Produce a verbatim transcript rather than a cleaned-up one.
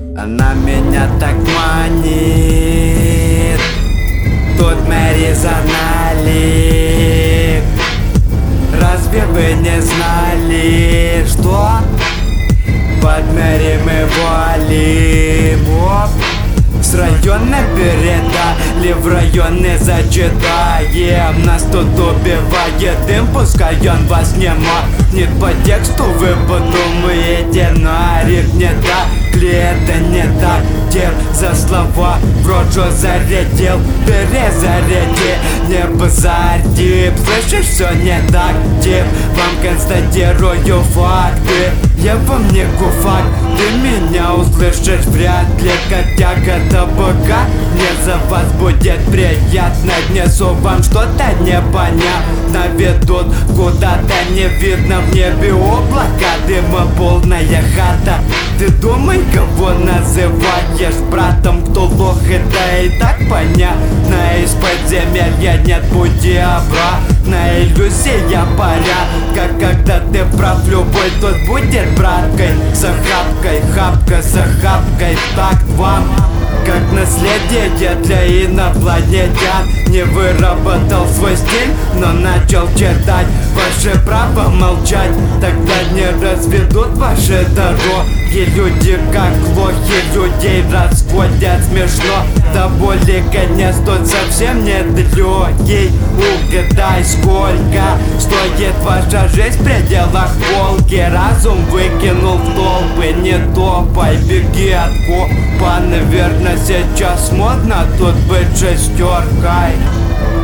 Она меня так манит. Тут мы резонали. Разве вы не знали, что под Мэри мы валим? Оп. С района передали, в районе зачитаем. Нас тут убивает дым, пускай он вас не махнет. По тексту вы подумаете, нарик не так ли это не так? Тем за слова в рот что зарядил, перезаряди, не базарь, тип. Слышишь, все не так, тип. Вам констатирую факты, я вам не куфак. Ты меня услышишь вряд ли, как тяга табака. Мне за вас будет приятно, несу вам что-то непонятно. Ведут куда-то не видно, в небе облака дыма, полная хата. Ты думай, кого называешь братом, кто лох, это и так понятно. Из подземелья нет пути обратно, иллюзия порядка. Когда ты прав, любой тот будет браткой. За хапкой, хапка за хапкой, так вам как наследие для инопланетян. Не выработал свой стиль, но начал читать. Ваше право молчать, тогда не разведут ваши дороги. Люди как лохи, людей расходят смешно. До боли конец тут совсем нет легкий. Угадай, сколько стоит ваша жизнь в пределах полки. Разум выкинул в толпы, не топай, беги от копа. Наверное, сейчас модно тут быть шестеркой.